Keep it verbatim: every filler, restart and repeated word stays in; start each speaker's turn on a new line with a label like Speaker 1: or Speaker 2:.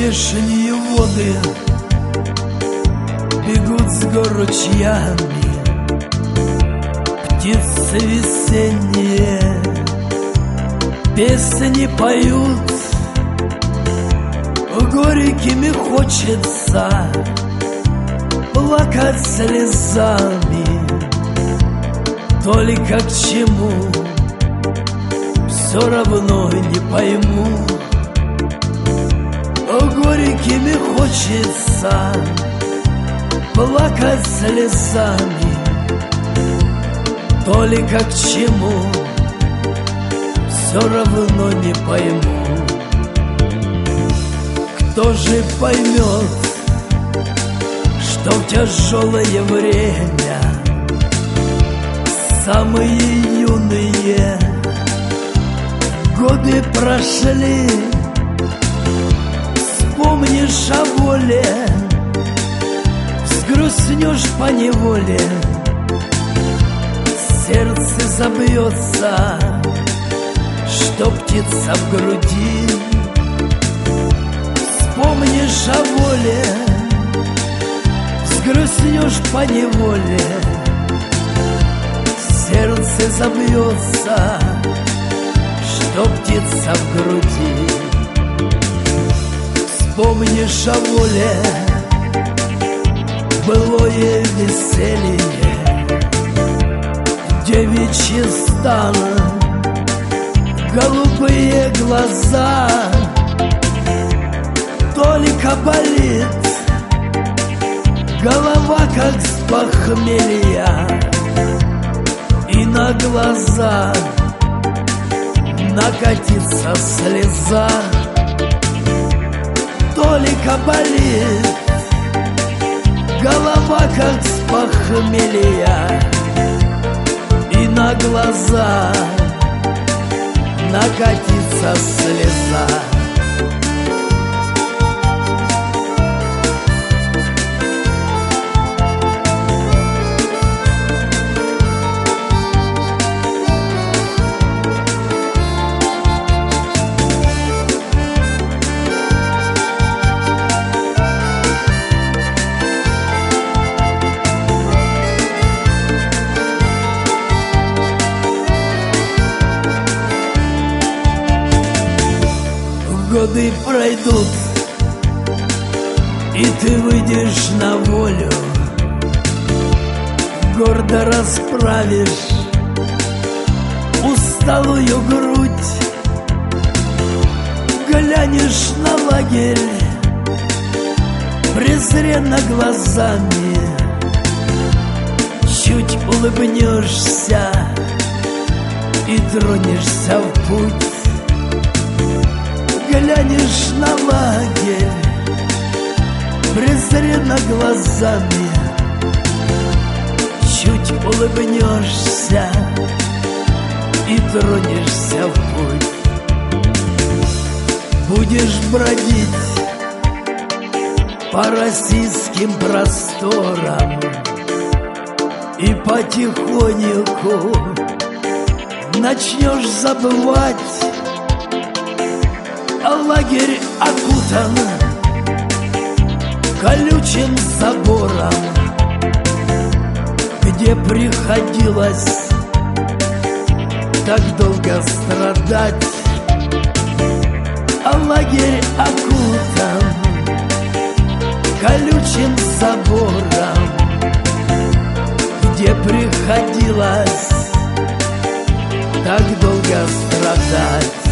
Speaker 1: Вешние воды бегут с гор ручьями, птицы весенние песни поют. Горькими хочется плакать слезами, только к чему все равно не пойму. Горькими хочется плакать слезами, только к чему все равно не пойму. Кто же поймет, что в тяжелое время самые юные годы прошли? Вспомнишь о воле, взгрустнешь поневоле, сердце забьется, что птица в груди. Вспомнишь о воле, взгрустнешь поневоле, сердце забьется, что птица в груди. Вспомнишь о воле, былое веселье, девичьи станы, голубые глаза. Только болит голова, как с похмелья, и на глаза накатится слеза. Только болит голова, как с похмелья, и на глаза накатится слеза. Годы пройдут, и ты выйдешь на волю, гордо расправишь усталую грудь, глянешь на лагерь презренно глазами, чуть улыбнешься и тронешься в путь. Глянешь на лагерь презренно глазами, чуть улыбнешься и тронешься в путь. Будешь бродить по российским просторам и потихоньку начнешь забывать. А лагерь окутан колючим забором, где приходилось так долго страдать. А лагерь окутан колючим забором, где приходилось так долго страдать.